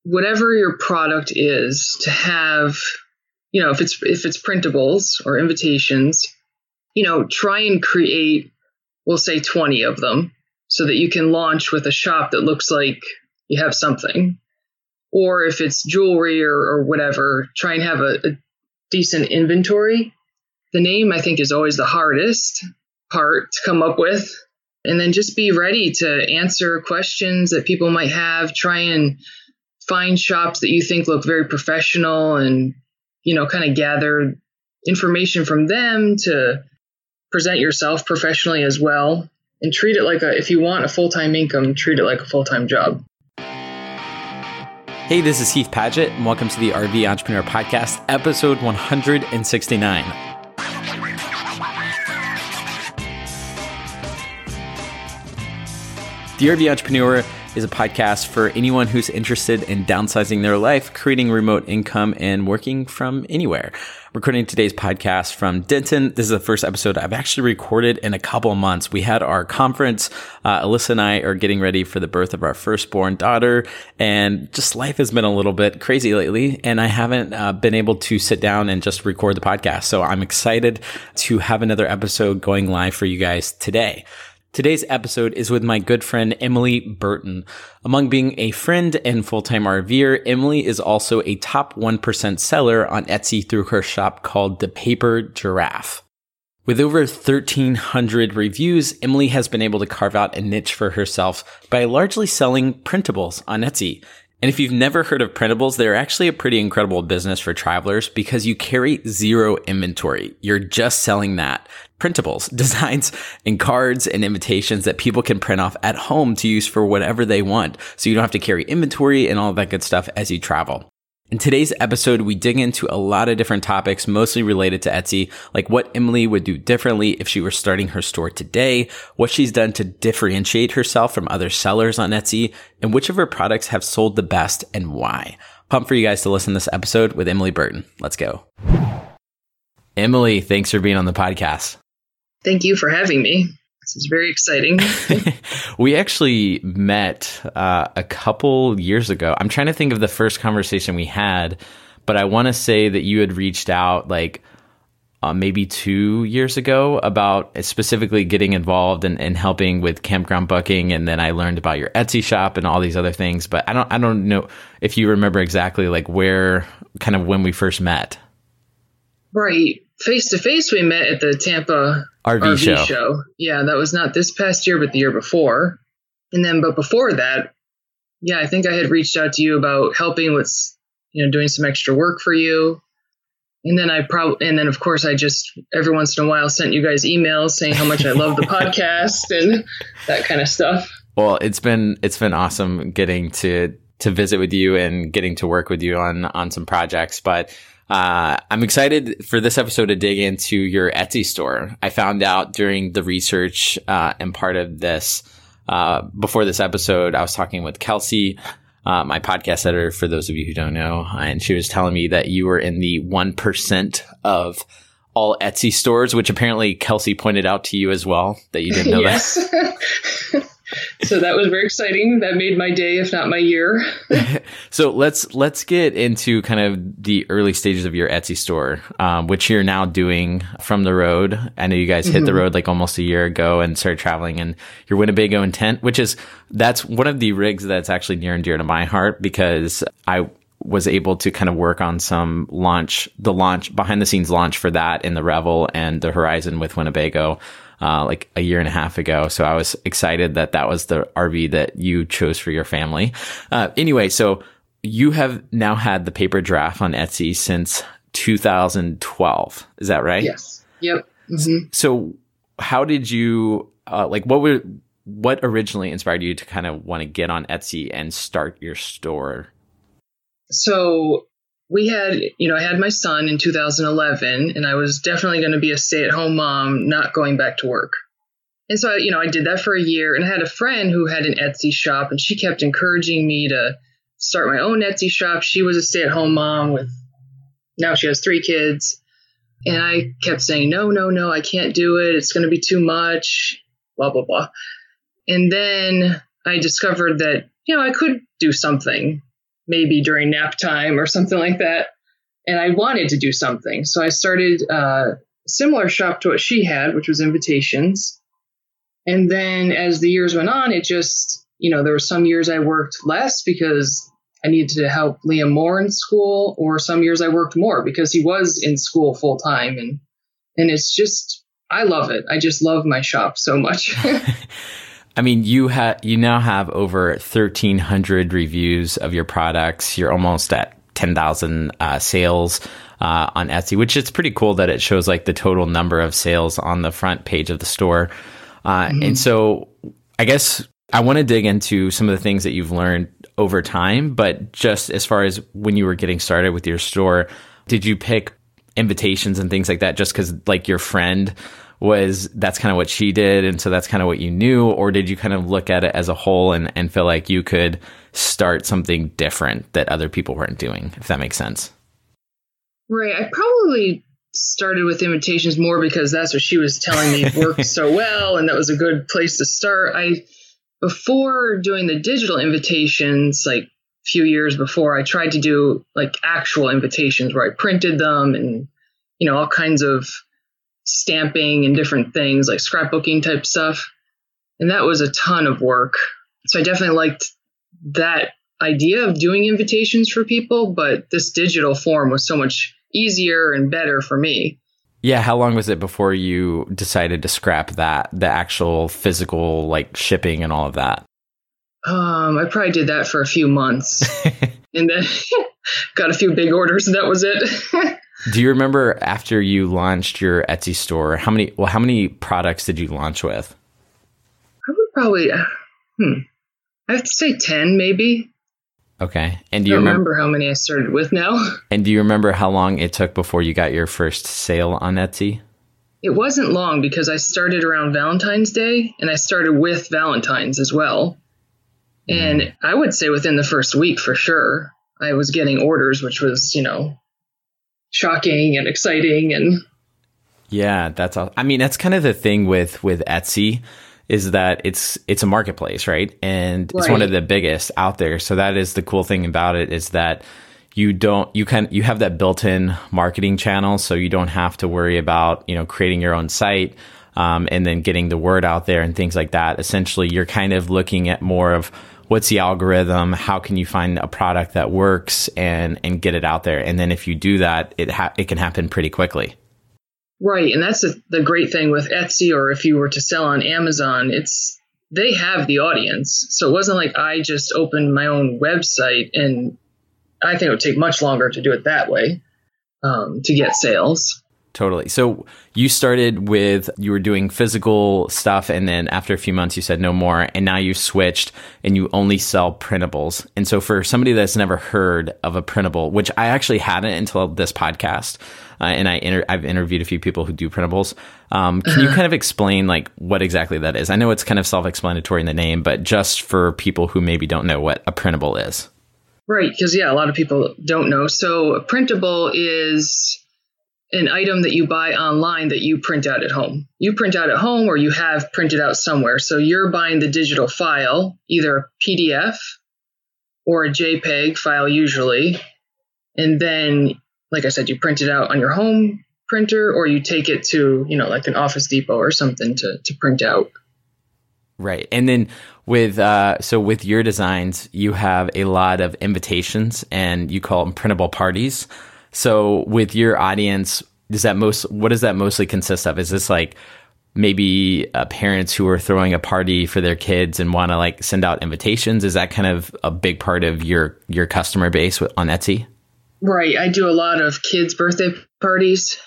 whatever your product is, to have, if it's printables or invitations, try and create, we'll say 20 of them so that you can launch with a shop that looks like you have something. Or if it's jewelry or whatever, try and have a decent inventory. The name, I think, is always the hardest part to come up with. And then just be ready to answer questions that people might have. Try and find shops that you think look very professional and, kind of gather information from them to present yourself professionally as well. And treat it like if you want a full-time income, treat it like a full-time job. Hey, this is Heath Padgett, and welcome to the RV Entrepreneur Podcast, episode 169. The RV Entrepreneur is a podcast for anyone who's interested in downsizing their life, creating remote income, and working from anywhere. Recording today's podcast from Denton. This is the first episode I've actually recorded in a couple of months. We had our conference. Alyssa and I are getting ready for the birth of our firstborn daughter, and just life has been a little bit crazy lately, and I haven't been able to sit down and just record the podcast. So I'm excited to have another episode going live for you guys today. Today's episode is with my good friend, Emily Burton. Among being a friend and full-time RVer, Emily is also a top 1% seller on Etsy through her shop called The Paper Giraffe. With over 1,300 reviews, Emily has been able to carve out a niche for herself by largely selling printables on Etsy. And if you've never heard of printables, they're actually a pretty incredible business for travelers because you carry zero inventory. You're just selling that. Printables, designs and cards and invitations that people can print off at home to use for whatever they want. So you don't have to carry inventory and all that good stuff as you travel. In today's episode, we dig into a lot of different topics, mostly related to Etsy, like what Emily would do differently if she were starting her store today, what she's done to differentiate herself from other sellers on Etsy, and which of her products have sold the best and why. Pumped for you guys to listen to this episode with Emily Burton. Let's go. Emily, thanks for being on the podcast. Thank you for having me. This is very exciting. We actually met a couple years ago. I'm trying to think of the first conversation we had, but I want to say that you had reached out maybe 2 years ago about specifically getting involved and helping with campground booking. And then I learned about your Etsy shop and all these other things. But I don't know if you remember exactly when we first met. Right. Face to face, we met at the Tampa RV show. Yeah, that was not this past year, but the year before. But before that, yeah, I think I had reached out to you about helping with, doing some extra work for you. And then of course, I just every once in a while sent you guys emails saying how much I love the podcast and that kind of stuff. Well, it's been awesome getting to visit with you and getting to work with you on some projects, but I'm excited for this episode to dig into your Etsy store. I found out during the research and part of this, before this episode, I was talking with Kelsey, my podcast editor, for those of you who don't know, and she was telling me that you were in the 1% of all Etsy stores, which apparently Kelsey pointed out to you as well, that you didn't know that. So that was very exciting. That made my day, if not my year. So let's get into kind of the early stages of your Etsy store, which you're now doing from the road. I know you guys hit the road like almost a year ago and started traveling in your Winnebago in tent, that's one of the rigs that's actually near and dear to my heart because I was able to kind of work on some behind the scenes launch for that in the Revel and the Horizon with Winnebago. Like a year and a half ago. So I was excited that was the RV that you chose for your family. Anyway, so you have now had the Paper Giraffe on Etsy since 2012. Is that right? Yes. Yep. Mm-hmm. So how did you, what originally inspired you to kind of want to get on Etsy and start your store? So we had, I had my son in 2011 and I was definitely going to be a stay-at-home mom, not going back to work. And so, I did that for a year and I had a friend who had an Etsy shop and she kept encouraging me to start my own Etsy shop. She was a stay-at-home mom now she has 3 kids. And I kept saying, no, I can't do it. It's going to be too much, blah, blah, blah. And then I discovered that, I could do something. maybe during nap time or something like that. And I wanted to do something. So I started a similar shop to what she had, which was invitations. And then as the years went on, it just, there were some years I worked less because I needed to help Liam more in school, or some years I worked more because he was in school full time. And it's just, I love it. I just love my shop so much. I mean, you now have over 1,300 reviews of your products. You're almost at 10,000 sales on Etsy, which is pretty cool that it shows like the total number of sales on the front page of the store. And so I guess I want to dig into some of the things that you've learned over time, but just as far as when you were getting started with your store, did you pick invitations and things like that just because like your friend that's kind of what she did, and so that's kind of what you knew? Or did you kind of look at it as a whole and feel like you could start something different that other people weren't doing, if that makes sense? Right. I probably started with invitations more because that's what she was telling me worked so well, and that was a good place to start. Before doing the digital invitations, like a few years before, I tried to do like actual invitations where I printed them and, all kinds of stamping and different things like scrapbooking type stuff. And that was a ton of work. So I definitely liked that idea of doing invitations for people, but this digital form was so much easier and better for me. Yeah. How long was it before you decided to scrap the actual physical, like shipping and all of that? I probably did that for a few months and then got a few big orders and that was it. Do you remember after you launched your Etsy store, how many products did you launch with? I would probably, I have to say 10 maybe. Okay. And do you remember how many I started with now? And do you remember how long it took before you got your first sale on Etsy? It wasn't long because I started around Valentine's Day and I started with Valentine's as well. And I would say within the first week for sure, I was getting orders, which was, shocking and exciting. And yeah, that's all. I mean, that's kind of the thing with Etsy is that it's a marketplace, right? And it's one of the biggest out there. So that is the cool thing about it, is that you have that built-in marketing channel. So you don't have to worry about, creating your own site, and then getting the word out there and things like that. Essentially, you're kind of looking at more of what's the algorithm, how can you find a product that works and get it out there. And then if you do that, it can happen pretty quickly. Right. And that's the great thing with Etsy, or if you were to sell on Amazon, they have the audience. So it wasn't like I just opened my own website, and I think it would take much longer to do it that way, to get sales. Totally. So you were doing physical stuff, and then after a few months you said no more, and now you've switched and you only sell printables. And so for somebody that's never heard of a printable, which I actually hadn't until this podcast, and I've interviewed a few people who do printables. Can you kind of explain like what exactly that is? I know it's kind of self-explanatory in the name, but just for people who maybe don't know what a printable is. Right. Because a lot of people don't know. So a printable is an item that you buy online that you print out at home. You print out at home, or you have printed out somewhere. So you're buying the digital file, either a PDF or a JPEG file usually. And then, like I said, you print it out on your home printer, or you take it to, like an Office Depot or something to print out. Right. And then with your designs, you have a lot of invitations, and you call them printable parties. So with your audience, what does that mostly consist of? Is this like maybe parents who are throwing a party for their kids and want to like send out invitations? Is that kind of a big part of your customer base on Etsy? Right. I do a lot of kids' birthday parties.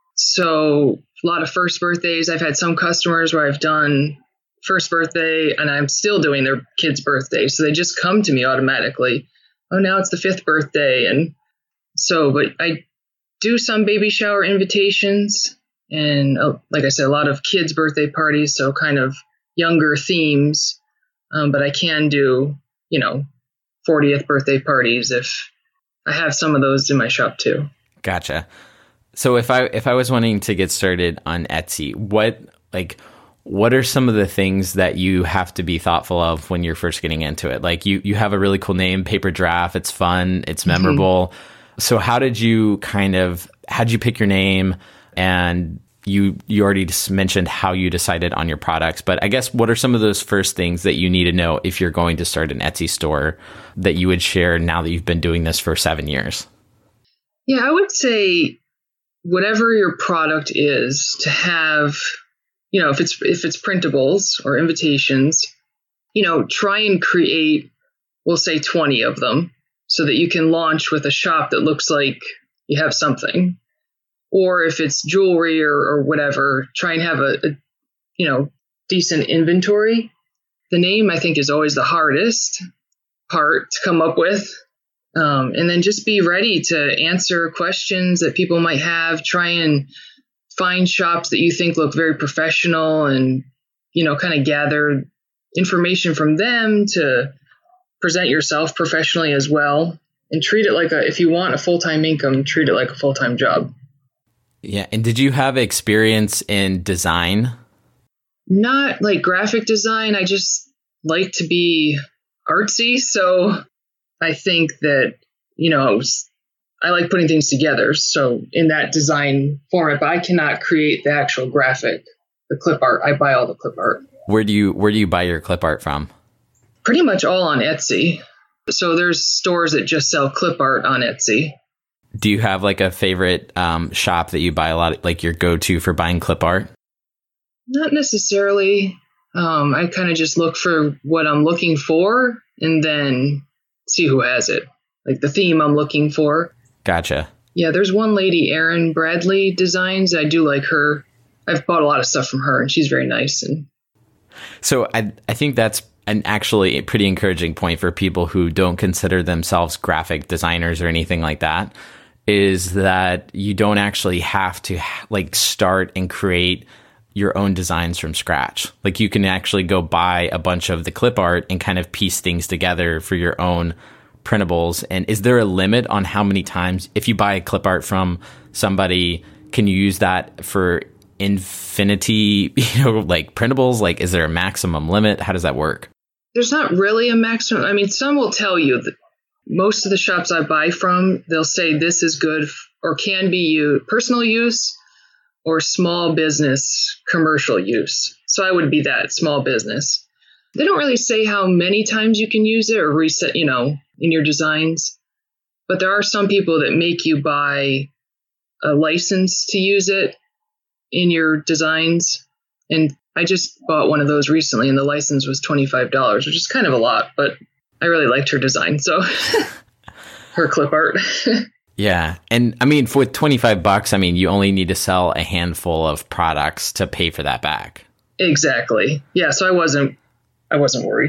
So a lot of first birthdays. I've had some customers where I've done first birthday and I'm still doing their kid's birthday. So they just come to me automatically. Oh, now it's the 5th birthday. And so, but I do some baby shower invitations and, like I said, a lot of kids' birthday parties. So kind of younger themes. But I can do, 40th birthday parties if I have some of those in my shop too. Gotcha. So if I was wanting to get started on Etsy, what are some of the things that you have to be thoughtful of when you're first getting into it? Like you have a really cool name, Paper Giraffe. It's fun. It's memorable. So how'd you pick your name? And you already just mentioned how you decided on your products, but I guess what are some of those first things that you need to know if you're going to start an Etsy store that you would share now that you've been doing this for 7 years? Yeah, I would say whatever your product is, to have, if it's printables or invitations, try and create, we'll say 20 of them so that you can launch with a shop that looks like you have something. Or if it's jewelry or whatever, try and have a decent inventory. The name, I think, is always the hardest part to come up with. And then just be ready to answer questions that people might have. Try and find shops that you think look very professional and, kind of gather information from them to present yourself professionally as well. And treat it like if you want a full-time income, treat it like a full-time job. Yeah. And did you have experience in design? Not like graphic design. I just like to be artsy. So I think that, I like putting things together. So in that design format, but I cannot create the actual graphic, the clip art. I buy all the clip art. Where do you buy your clip art from? Pretty much all on Etsy. So there's stores that just sell clip art on Etsy. Do you have like a favorite shop that you buy a lot, like your go-to for buying clip art? Not necessarily. I kind of just look for what I'm looking for and then see who has it, like the theme I'm looking for. Gotcha. Yeah, there's one lady, Erin Bradley Designs. I do like her. I've bought a lot of stuff from her, and she's very nice. And so I think that's actually a pretty encouraging point for people who don't consider themselves graphic designers or anything like that, is that you don't actually have to start and create your own designs from scratch. Like you can actually go buy a bunch of the clip art and kind of piece things together for your own printables. And is there a limit on how many times, if you buy a clip art from somebody, can you use that for infinity, printables? Like, is there a maximum limit? How does that work? There's not really a maximum. I mean, some will tell you that most of the shops I buy from, they'll say this is good or can be used personal use or small business commercial use. So I would be that small business. They don't really say how many times you can use it or reset, in your designs. But there are some people that make you buy a license to use it in your designs. And I just bought one of those recently, and the license was $25, which is kind of a lot, but I really liked her design. So her clip art. Yeah. And I mean, with $25, you only need to sell a handful of products to pay for that back. Exactly. Yeah. So I wasn't worried.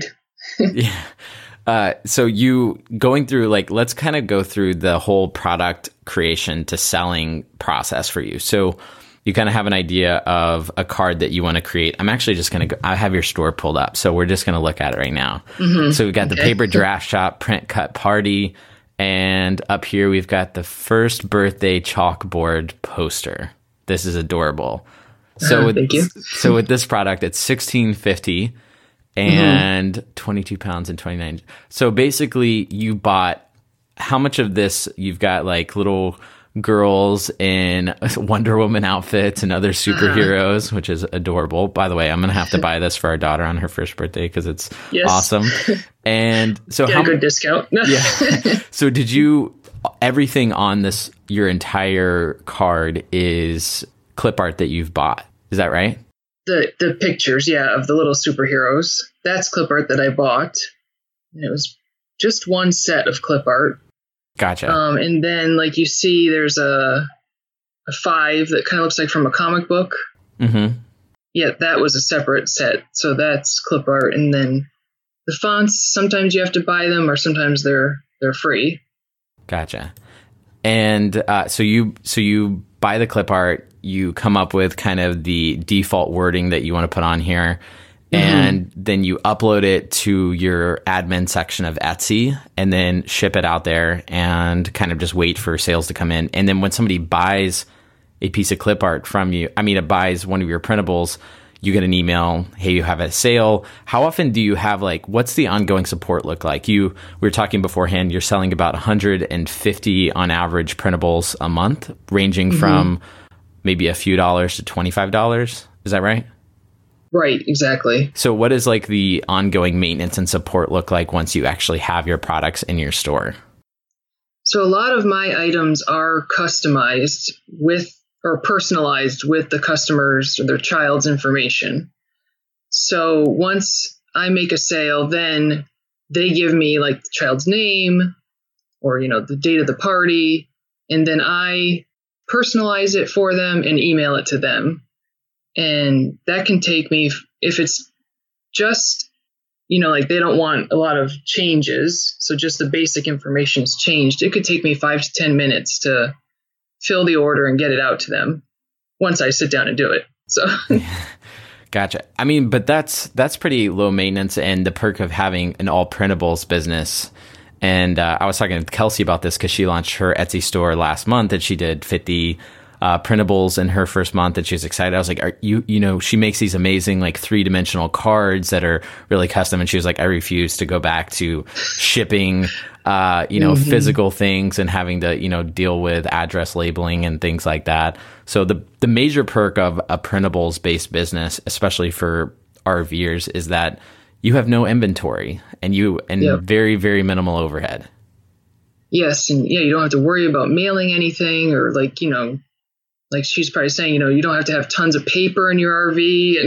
Yeah. So you going through, let's kind of go through the whole product creation to selling process for you. So you kind of have an idea of a card that you want to create. I'm actually just going to I have your store pulled up, so we're just going to look at it right now. Mm-hmm. So we've got the Paper Giraffe Shop print cut party. And up here, we've got the first birthday chalkboard poster. This is adorable. So thank you. So with this product, it's $16.50 and 22 pounds and 29. So basically, you bought how much of this? You've got little girls in Wonder Woman outfits and other superheroes, which is adorable. By the way, I'm going to have to buy this for our daughter on her first birthday because it's awesome. And so get a good discount. Yeah. So did you, everything on this, your entire card is clip art that you've bought. Is that right? The pictures, of the little superheroes. That's clip art that I bought. And it was just one set of clip art. Gotcha. And then, you see, there's a 5 that kind of looks like from a comic book. Mm-hmm. Yeah, that was a separate set. So that's clip art. And then the fonts, sometimes you have to buy them, or sometimes they're free. Gotcha. And so you buy the clip art. You come up with kind of the default wording that you want to put on here. And then you upload it to your admin section of Etsy and then ship it out there and kind of just wait for sales to come in. And then when somebody buys a piece of clip art from you, it buys one of your printables, you get an email, hey, you have a sale. How often do you have what's the ongoing support look like? We were talking beforehand, you're selling about 150 on average printables a month, ranging from maybe a few dollars to $25. Is that right? Right, exactly. So what does the ongoing maintenance and support look like once you actually have your products in your store? So a lot of my items are customized with or personalized with the customer's or their child's information. So once I make a sale, then they give me the child's name or, the date of the party, and then I personalize it for them and email it to them. And that can take me, if it's just, they don't want a lot of changes, so just the basic information is changed, it could take me 5 to 10 minutes to fill the order and get it out to them once I sit down and do it. So Gotcha. I mean, but that's pretty low maintenance, and the perk of having an all printables business. And I was talking to Kelsey about this because she launched her Etsy store last month, and she did 50 printables in her first month, and she was excited. I was like, she makes these amazing 3-dimensional cards that are really custom. And she was like, I refuse to go back to shipping, physical things and having to, deal with address labeling and things like that. So the major perk of a printables based business, especially for RVers, is that you have no inventory and very, very minimal overhead. Yes. And you don't have to worry about mailing anything or she's probably saying, you don't have to have tons of paper in your RV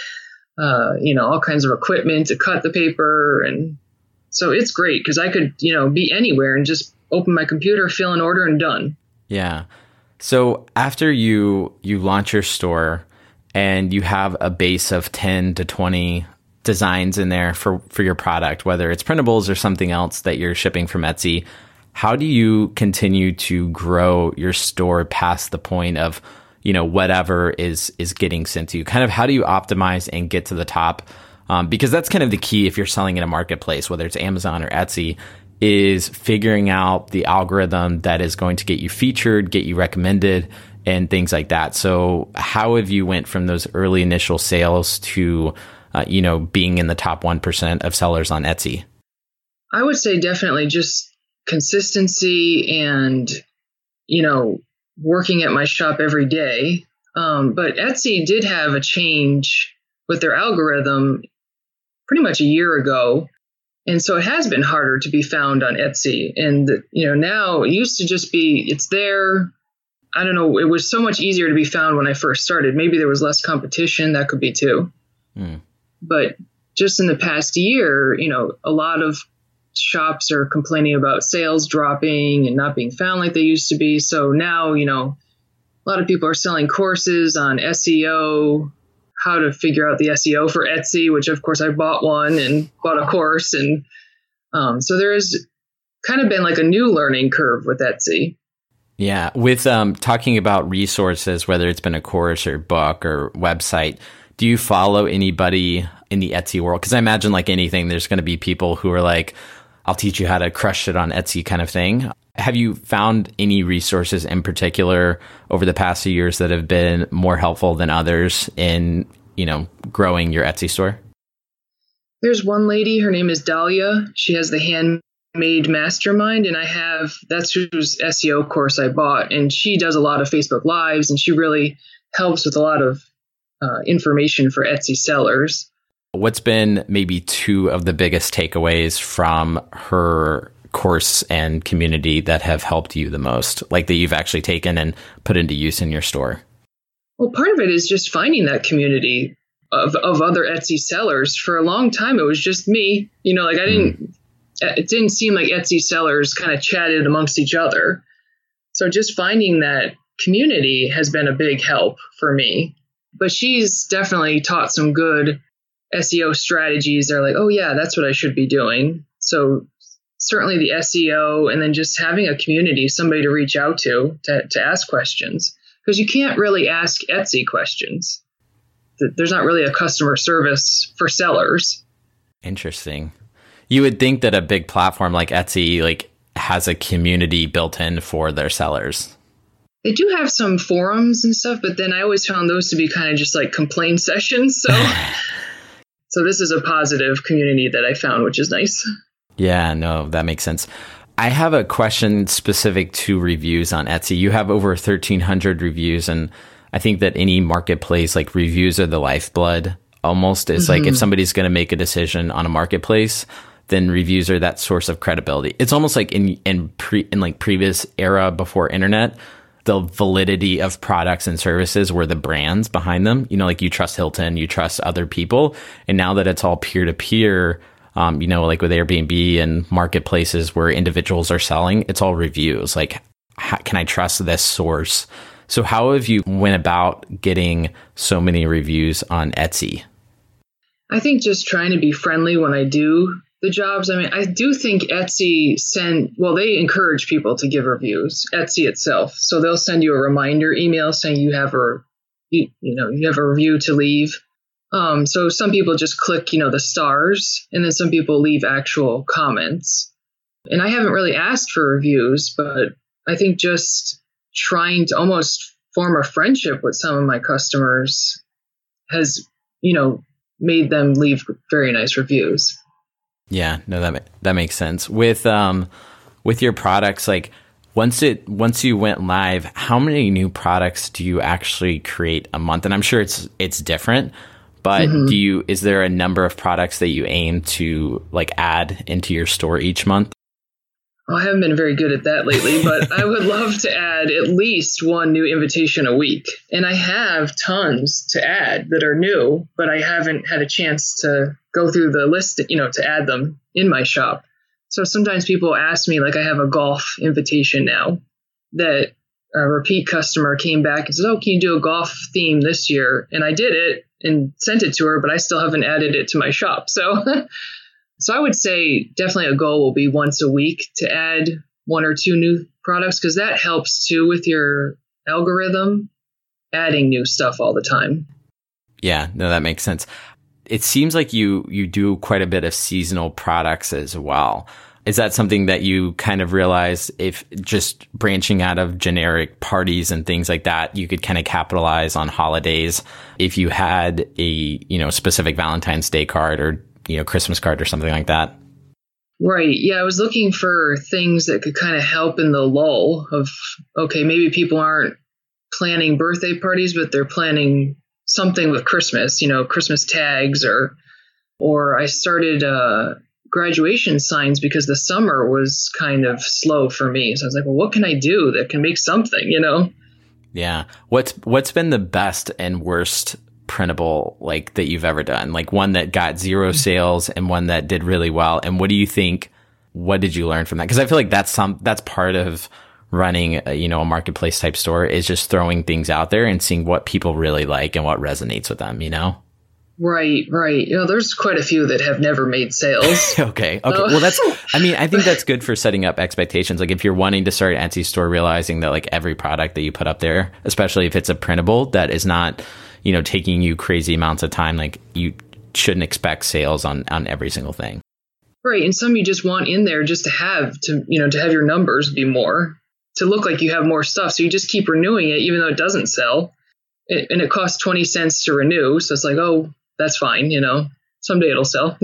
and, all kinds of equipment to cut the paper. And so it's great because I could, be anywhere and just open my computer, fill an order, and done. Yeah. So after you launch your store and you have a base of 10 to 20 designs in there for your product, whether it's printables or something else that you're shipping from Etsy, how do you continue to grow your store past the point of, whatever is getting sent to you? Kind of how do you optimize and get to the top? Because that's kind of the key if you're selling in a marketplace, whether it's Amazon or Etsy, is figuring out the algorithm that is going to get you featured, get you recommended, and things like that. So how have you went from those early initial sales to, being in the top 1% of sellers on Etsy? I would say definitely just consistency and, working at my shop every day. But Etsy did have a change with their algorithm pretty much a year ago. And so it has been harder to be found on Etsy. And, now it used to just be, it's there. I don't know. It was so much easier to be found when I first started. Maybe there was less competition. That could be too. But just in the past year, a lot of shops are complaining about sales dropping and not being found like they used to be. So now, a lot of people are selling courses on SEO, how to figure out the SEO for Etsy, which of course I bought one and bought a course. And so there has kind of been a new learning curve with Etsy. Yeah. With talking about resources, whether it's been a course or book or website, do you follow anybody in the Etsy world? Because I imagine anything, there's going to be people who are like, I'll teach you how to crush it on Etsy kind of thing. Have you found any resources in particular over the past few years that have been more helpful than others in, growing your Etsy store? There's one lady, her name is Dahlia. She has the Handmade Mastermind, and that's whose SEO course I bought. And she does a lot of Facebook Lives, and she really helps with a lot of information for Etsy sellers. What's been maybe 2 of the biggest takeaways from her course and community that have helped you the most, that you've actually taken and put into use in your store? Well, part of it is just finding that community of other Etsy sellers. For a long time, it was just me. It didn't seem like Etsy sellers kind of chatted amongst each other. So just finding that community has been a big help for me. But she's definitely taught some good SEO strategies. They're like, oh yeah, that's what I should be doing. So certainly the SEO, and then just having a community, somebody to reach out to ask questions, because you can't really ask Etsy questions. There's not really a customer service for sellers. Interesting. You would think that a big platform like Etsy has a community built in for their sellers. They do have some forums and stuff, but then I always found those to be kind of just like complaint sessions. So this is a positive community that I found, which is nice. Yeah, no, that makes sense. I have a question specific to reviews on Etsy. You have over 1,300 reviews, and I think that any marketplace, like, reviews are the lifeblood almost. It's like if somebody's going to make a decision on a marketplace, then reviews are that source of credibility. It's almost like in previous era before internet, the validity of products and services were the brands behind them. Like you trust Hilton, you trust other people. And now that it's all peer-to-peer, like with Airbnb and marketplaces where individuals are selling, it's all reviews. Like, how can I trust this source? So how have you went about getting so many reviews on Etsy? I think just trying to be friendly when I do the jobs. I mean, I do think Etsy they encourage people to give reviews, Etsy itself. So they'll send you a reminder email saying you have a review to leave. So some people just click, the stars, and then some people leave actual comments. And I haven't really asked for reviews, but I think just trying to almost form a friendship with some of my customers has, made them leave very nice reviews. Yeah, no, that makes sense. With your products, like once you went live, how many new products do you actually create a month? And I'm sure it's different, but is there a number of products that you aim to like add into your store each month? Well, I haven't been very good at that lately, but I would love to add at least one new invitation a week. And I have tons to add that are new, but I haven't had a chance to go through the list, to add them in my shop. So sometimes people ask me, like I have a golf invitation now that a repeat customer came back and said, "Oh, can you do a golf theme this year?" And I did it and sent it to her, but I still haven't added it to my shop. So I would say definitely a goal will be once a week to add one or two new products, because that helps too with your algorithm, adding new stuff all the time. Yeah, no, that makes sense. It seems like you do quite a bit of seasonal products as well. Is that something that you kind of realize, if just branching out of generic parties and things like that, you could kind of capitalize on holidays if you had a, specific Valentine's Day card or Christmas card or something like that? Right. Yeah, I was looking for things that could kind of help in the lull of, okay, maybe people aren't planning birthday parties, but they're planning something with Christmas, Christmas tags, or I started graduation signs because the summer was kind of slow for me. So I was like, well, what can I do that can make something, Yeah. What's been the best and worst printable like that you've ever done? Like one that got zero sales and one that did really well. And what do you think? What did you learn from that? Because I feel like that's part of running a marketplace type store, is just throwing things out there and seeing what people really like and what resonates with them. Right. There's quite a few that have never made sales. Okay. Well, I think that's good for setting up expectations. Like if you're wanting to start an Etsy store, realizing that like every product that you put up there, especially if it's a printable that is not taking you crazy amounts of time, like you shouldn't expect sales on every single thing. Right. And some you just want in there just to have your numbers be more, to look like you have more stuff. So you just keep renewing it, even though it doesn't sell. And it costs 20 cents to renew. So it's like, oh, that's fine. Someday it'll sell.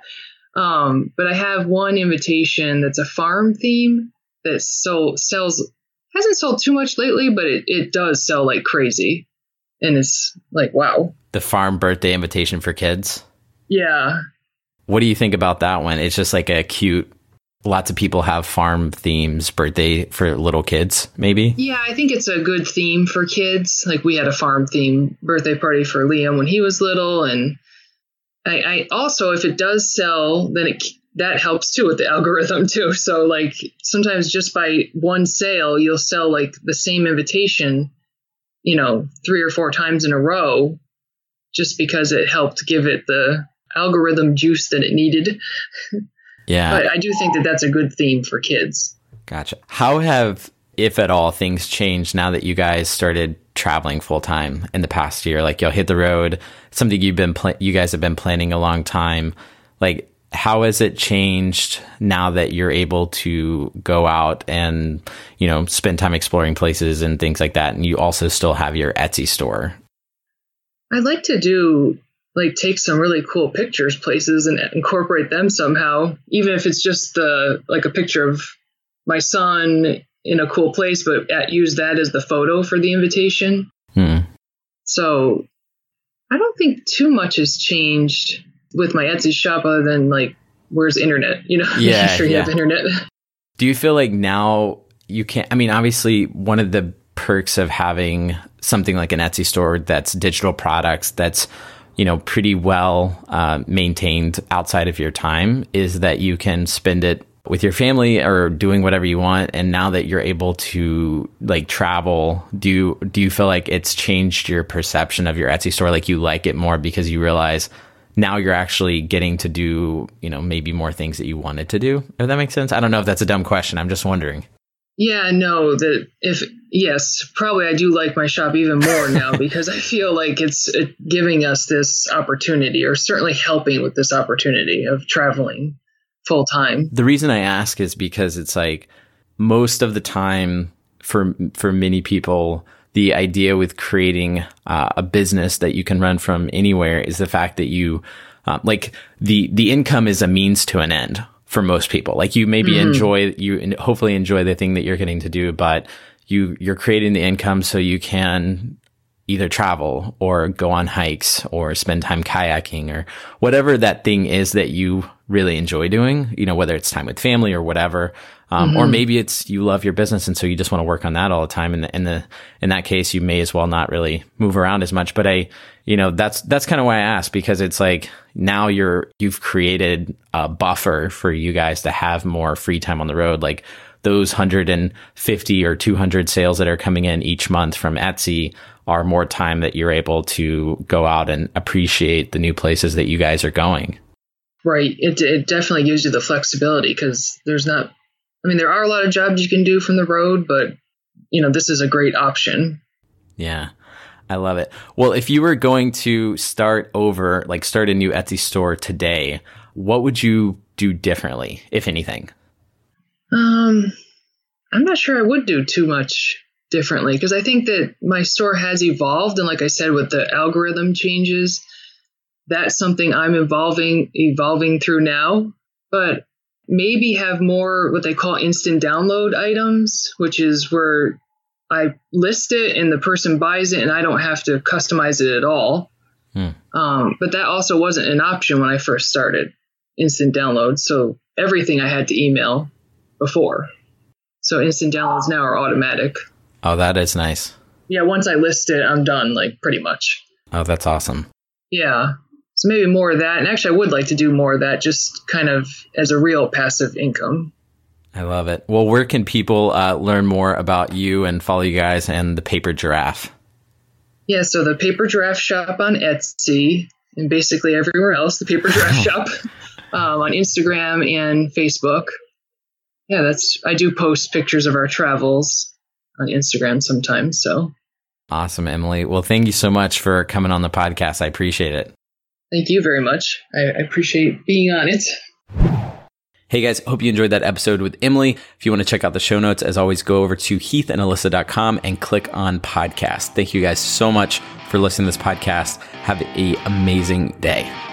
But I have one invitation that's a farm theme that hasn't sold too much lately, but it does sell like crazy. And it's like, wow. The farm birthday invitation for kids? Yeah. What do you think about that one? It's just like a cute, lots of people have farm themes birthday for little kids, maybe? Yeah, I think it's a good theme for kids. Like we had a farm theme birthday party for Liam when he was little. And I also, if it does sell, then that helps too with the algorithm too. So like sometimes just by one sale, you'll sell like the same invitation 3 or 4 times in a row, just because it helped give it the algorithm juice that it needed. Yeah. But I do think that that's a good theme for kids. Gotcha. How have, if at all, things changed now that you guys started traveling full time in the past year? Like you'll hit the road, something you guys have been planning a long time. Like how has it changed now that you're able to go out and, spend time exploring places and things like that? And you also still have your Etsy store. I'd like to take some really cool pictures, places, and incorporate them somehow, even if it's just a picture of my son in a cool place, but use that as the photo for the invitation. So I don't think too much has changed with my Etsy shop other than where's internet, making sure you have internet. Do you feel like now you can't, obviously one of the perks of having something like an Etsy store that's digital products, that's, pretty well maintained outside of your time, is that you can spend it with your family or doing whatever you want. And now that you're able to travel, do you feel like it's changed your perception of your Etsy store? Like you like it more because you realize now you're actually getting to do, maybe more things that you wanted to do, if that makes sense? I don't know if that's a dumb question. I'm just wondering. Yeah, no, yes, probably I do like my shop even more now because I feel like it's giving us this opportunity, or certainly helping with this opportunity of traveling full time. The reason I ask is because it's most of the time for many people, the idea with creating a business that you can run from anywhere is the fact that you the income is a means to an end for most people. You maybe hopefully enjoy the thing that you're getting to do, but you're creating the income so you can either travel or go on hikes or spend time kayaking or whatever that thing is that you really enjoy doing, whether it's time with family or whatever. Or maybe it's you love your business and so you just want to work on that all the time. And in that case, you may as well not really move around as much. But that's kind of why I asked, because it's now you've created a buffer for you guys to have more free time on the road. Those 150 or 200 sales that are coming in each month from Etsy are more time that you're able to go out and appreciate the new places that you guys are going. Right. It definitely gives you the flexibility because there are a lot of jobs you can do from the road, but this is a great option. Yeah. I love it. Well, if you were going to start over, start a new Etsy store today, what would you do differently, if anything? I'm not sure I would do too much differently because I think that my store has evolved. And like I said, with the algorithm changes, that's something I'm evolving through now, but maybe have more what they call instant download items, which is where I list it and the person buys it and I don't have to customize it at all. But that also wasn't an option when I first started instant downloads. So everything I had to email before. So instant downloads now are automatic. Oh, that is nice. Yeah. Once I list it, I'm done, pretty much. Oh, that's awesome. Yeah. So maybe more of that. And actually, I would like to do more of that just kind of as a real passive income. I love it. Well, where can people learn more about you and follow you guys and the Paper Giraffe? Yeah, so the Paper Giraffe shop on Etsy and basically everywhere else, the Paper Giraffe shop on Instagram and Facebook. Yeah, I do post pictures of our travels on Instagram sometimes. So awesome, Emily. Well, thank you so much for coming on the podcast. I appreciate it. Thank you very much. I appreciate being on it. Hey guys, hope you enjoyed that episode with Emily. If you want to check out the show notes, as always, go over to heathandalyssa.com and click on podcast. Thank you guys so much for listening to this podcast. Have an amazing day.